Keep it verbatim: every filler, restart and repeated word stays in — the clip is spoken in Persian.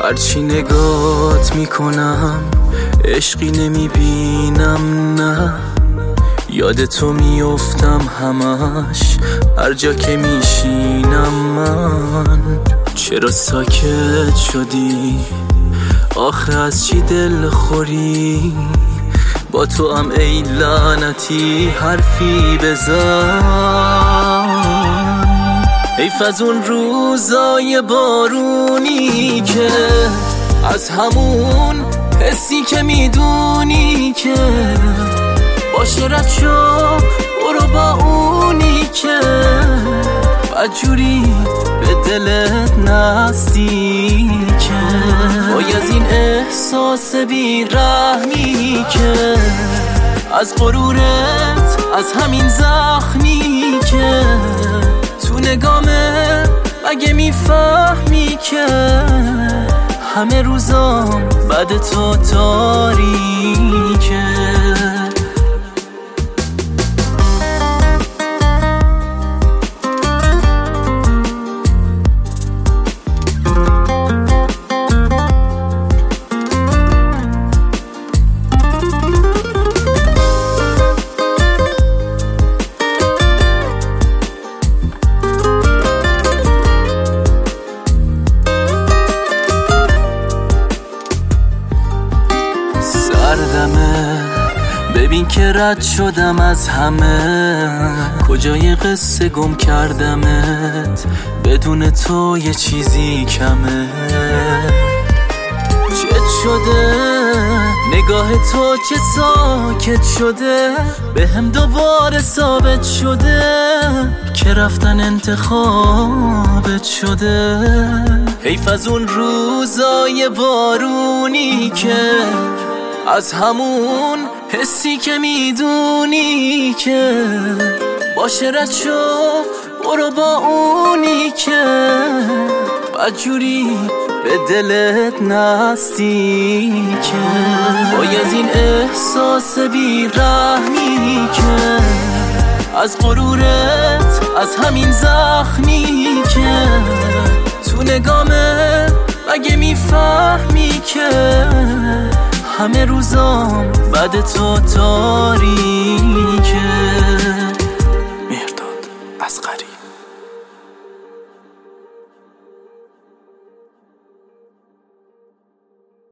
هرچی نگات میکنم عشقی نمیبینم، نه یاد تو میافتم همش هر جا که میشینم. من چرا ساکت شدی؟ آخه از چی دل خوری؟ با تو هم ای لعنتی حرفی بزن. حیف از اون روزای بارونی که از همون حسی که میدونی که باشه رد شو برو با اونی که بدجوری به دلت نزدیکه. وای از این احساس بیرحمی که از غرورت، از همین زخمی که تو نگامه اگه میفهمی که همه روزام بعد تو تاریکه. سردمه ببین که رد شدم از همه، کجای قصه گم کردمت، بدون تو یه چیزی کمه. چت شده نگاه تو، چه ساکت شده، به هم دوباره ثابت شده که رفتن انتخابت شده. حیف از اون روزای بارونی که از همون حسی که میدونی که باشه رد شو برو با اونی که بدجوری به دلت نزدیکه. وای از این احساس بیرحمی که از غرورت، از همین زخمی که تو نگامه اگه میفهمی که همه روزام بعد تو تاریکه.